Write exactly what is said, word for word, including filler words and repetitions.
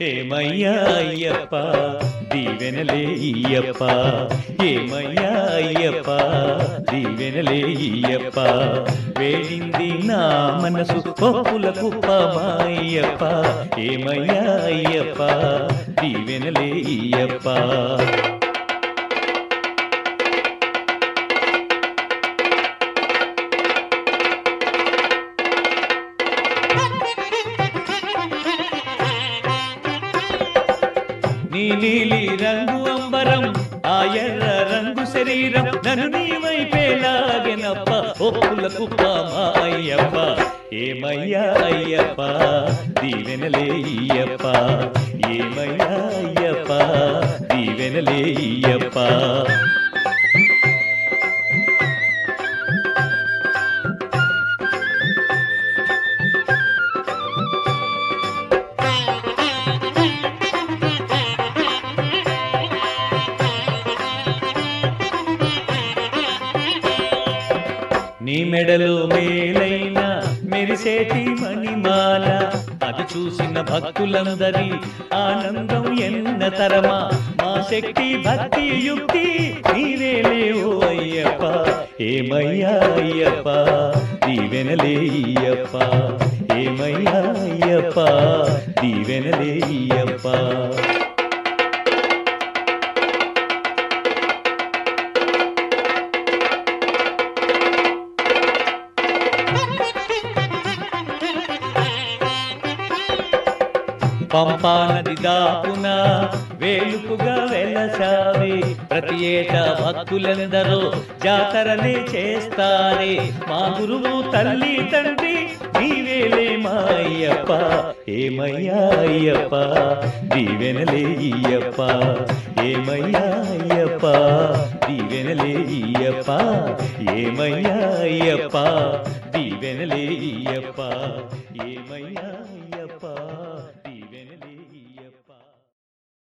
ఏమయ్యా అయ్యప్ప దీవెనలే ఇయ్యప్ప ఏమయ్యా అయ్యప్ప దీవెనలే ఇయ్యప్ప వేడింది నా మనసు పప్పుల కుప్పమాయ్యప్ప ఏమయ్యా అయ్యప్ప దీవెనలే ఇయ్యప్ప నీ నీలి రంగు అంబరం ఆ ఎర్ర రంగు శరీరం నన్ను నీ వైపే లాగెనప్ప ఒప్పుల కుప్ప మా అయ్యప్ప ఏమయ్యా అయ్యప్ప దీవెనలే ఇయ్యప్ప ఏమయ్యా అయ్యప్ప దీవెనలే ఇయ్యప్ప నీ మెడలో మేలైన మెరిసేటి మణిమాల అది చూసిన భక్తులందరి ఆనందం ఎన్న తరమా మా శక్తి భక్తి యుక్తి నీవేలే ఓ అయ్యప్ప ఏమయ్యా అయ్యప్ప దీవెనలే ఇయ్యప్ప ఏమయ్యా అయ్యప్ప దీవెనలే ఇయ్యప్ప పంపా నది దాపున వేలుపుగా వెలసావే ప్రతి ఏటా భక్తులందరూ జాతరలే చేస్తారే మా గురువు తల్లి తండ్రి నీవేలే మా అయ్యప్ప ఏమయ్యా అయ్యప్ప దీవెనలే ఇయ్యప్ప ఏమయ్యా అయ్యప్ప దీవెనలే ఇయ్యప్ప ఏమయ్యా అయ్యప్ప దీవెనలే ఇయ్యప్ప ఏమయ్యా